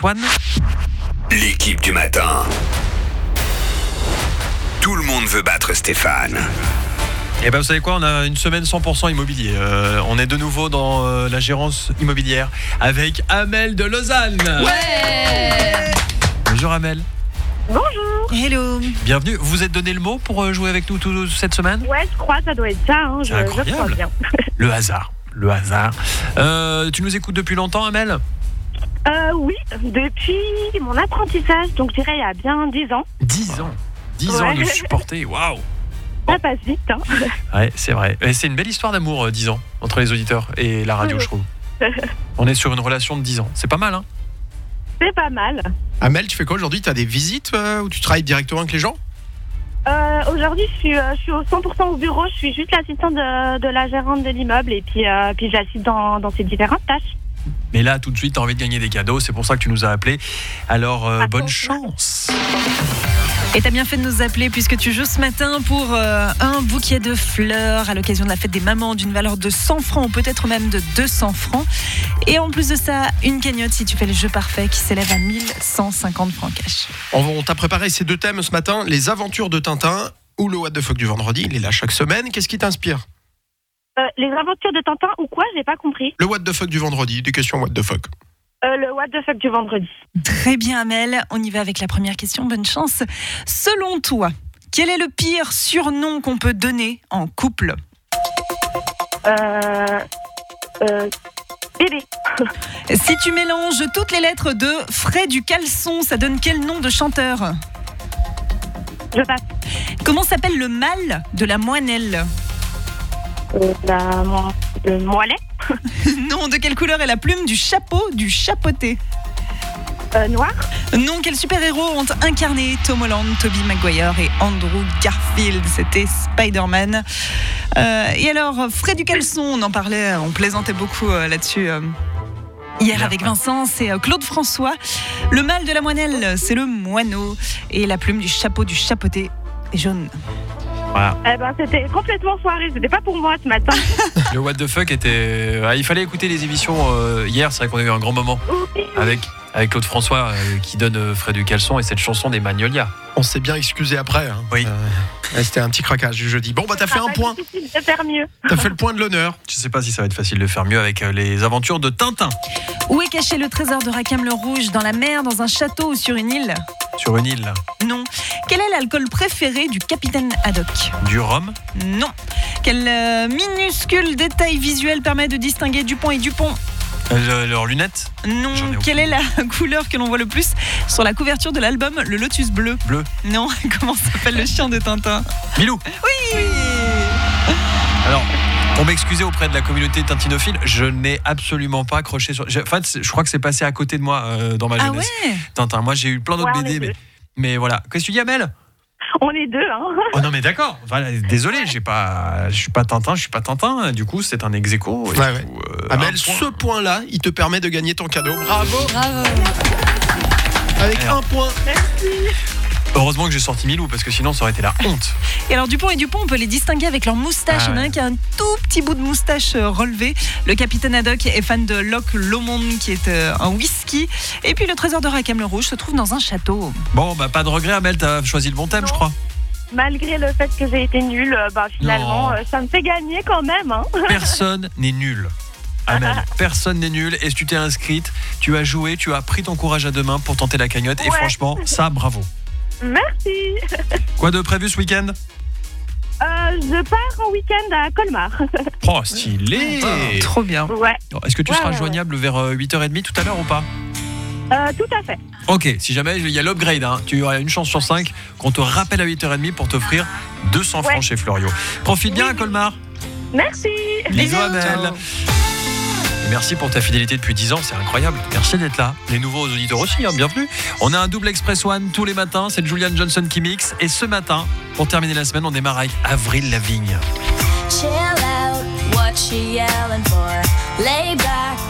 One. L'équipe du matin. Tout le monde veut battre Stéphane. Et ben vous savez quoi, on a une semaine 100% immobilier. On est de nouveau dans la gérance immobilière avec Amel de Lausanne. Ouais. Bonjour Amel. Bonjour. Hello. Bienvenue. Vous vous êtes donné le mot pour jouer avec nous toute cette semaine ? Ouais, je crois, ça doit être ça. Hein. C'est Je incroyable. crois bien. Le hasard. Tu nous écoutes depuis longtemps, Amel ? Oui, depuis mon apprentissage, donc je dirais il y a bien 10 ans. 10 ans. 10 ans à nous supporter. Waouh. Ça passe vite. Hein. Ouais, c'est vrai. Et c'est une belle histoire d'amour, 10 ans, entre les auditeurs et la radio, je trouve. On est sur une relation de 10 ans. C'est pas mal, hein ? C'est pas mal. Amel, tu fais quoi aujourd'hui ? Tu as des visites ou tu travailles directement avec les gens ? Aujourd'hui, je suis au 100% au bureau. Je suis juste l'assistante de la gérante de l'immeuble et puis j'assiste dans ses différentes tâches. Mais là, tout de suite, tu as envie de gagner des cadeaux. C'est pour ça que tu nous as appelés. Alors, bonne chance. Et t'as bien fait de nous appeler puisque tu joues ce matin pour un bouquet de fleurs à l'occasion de la fête des mamans d'une valeur de 100 francs ou peut-être même de 200 francs. Et en plus de ça, une cagnotte si tu fais le jeu parfait qui s'élève à 1150 francs cash. On t'a préparé ces deux thèmes ce matin, les aventures de Tintin ou le What the fuck du vendredi. Il est là chaque semaine. Qu'est-ce qui t'inspire ? Les aventures de Tintin ou quoi ? J'ai pas compris. Le What the fuck du vendredi, des questions What the fuck. Le what the fuck du vendredi. Très bien Amel, on y va avec la première question, bonne chance. Selon toi, quel est le pire surnom qu'on peut donner en couple ? Bébé. Si tu mélanges toutes les lettres de Frais du Caleçon, ça donne quel nom de chanteur ? Je passe. Comment s'appelle le mâle de la moinelle ? Le moilet. Non, de quelle couleur est la plume du chapeau du chapeauté ? Noir. Non, quels super-héros ont incarné Tom Holland, Tobey Maguire et Andrew Garfield ? C'était Spider-Man. Et alors, Frais du Caleçon, on en parlait, on plaisantait beaucoup là-dessus hier avec Vincent, c'est Claude François. Le mâle de la moinelle, c'est le moineau. Et la plume du chapeau du chapeauté est jaune. Voilà. C'était complètement foiré, c'était pas pour moi ce matin. Le What the fuck était... il fallait écouter les émissions hier, c'est vrai qu'on a eu un grand moment avec Claude François qui donne Frais du Caleçon et cette chanson des Magnolias. On s'est bien excusé après. Hein. Oui. C'était un petit craquage du jeudi. Bon, t'as fait un point. Difficile de faire mieux. T'as fait le point de l'honneur. Je sais pas si ça va être facile de faire mieux avec les aventures de Tintin. Où est caché le trésor de Rackham le Rouge ? Dans la mer, dans un château ou sur une île ? Sur une île. Non. Quel est l'alcool préféré du capitaine Haddock ? Du rhum. Non. Quel minuscule détail visuel permet de distinguer Dupont et Dupont ? Leurs lunettes. Non. J'en ai Quelle est la couleur que l'on voit le plus sur la couverture de l'album Le Lotus Bleu ? Bleu. Non. Comment s'appelle le chien de Tintin ? Milou. Oui. Alors, pour m'excuser auprès de la communauté tintinophile, je n'ai absolument pas accroché sur... En fait, je crois que c'est passé à côté de moi dans ma jeunesse. Ah ouais ? Tintin. Moi, j'ai eu plein d'autres BD, mais voilà. Qu'est-ce que tu dis, Amel ? On est deux, hein. Oh non mais d'accord. Voilà, désolé, je suis pas Tintin. Du coup, c'est un ex-aequo. Ouais. Amel, ce point-là, il te permet de gagner ton cadeau. Bravo. Avec un point. Merci. Heureusement que j'ai sorti Milou parce que sinon ça aurait été la honte. Et alors Dupont et Dupont, on peut les distinguer avec leur moustache. Il y en a un qui a un tout petit bout de moustache relevé. Le capitaine Haddock est fan de Loch Lomond qui est un whisky. Et puis le trésor de Rackham le Rouge se trouve dans un château. Bon, bah pas de regret, Amel, t'as choisi le bon thème, je crois. Malgré le fait que j'ai été nulle, finalement, ça me fait gagner quand même. Hein. Personne n'est nul. Amel, personne n'est nul. Et si tu t'es inscrite, tu as joué, tu as pris ton courage à deux mains pour tenter la cagnotte. Et franchement, ça, bravo. Merci. Quoi de prévu ce week-end ? Je pars en week-end à Colmar. Oh, stylé. Trop bien. Ouais. Est-ce que tu seras joignable vers 8h30 tout à l'heure ou pas ? Tout à fait. Ok, si jamais il y a l'upgrade, hein, tu auras une chance sur 5 qu'on te rappelle à 8h30 pour t'offrir 200 francs chez Florio. Profite bien à Colmar. Merci. Bisous Amel. Merci pour ta fidélité depuis 10 ans, c'est incroyable. Merci d'être là. Les nouveaux auditeurs aussi, hein, bienvenue. On a un double Express One tous les matins, c'est Julian Johnson qui mixe. Et ce matin, pour terminer la semaine, on démarre avec Avril Lavigne. Chill out, what she yelling for? Lay back,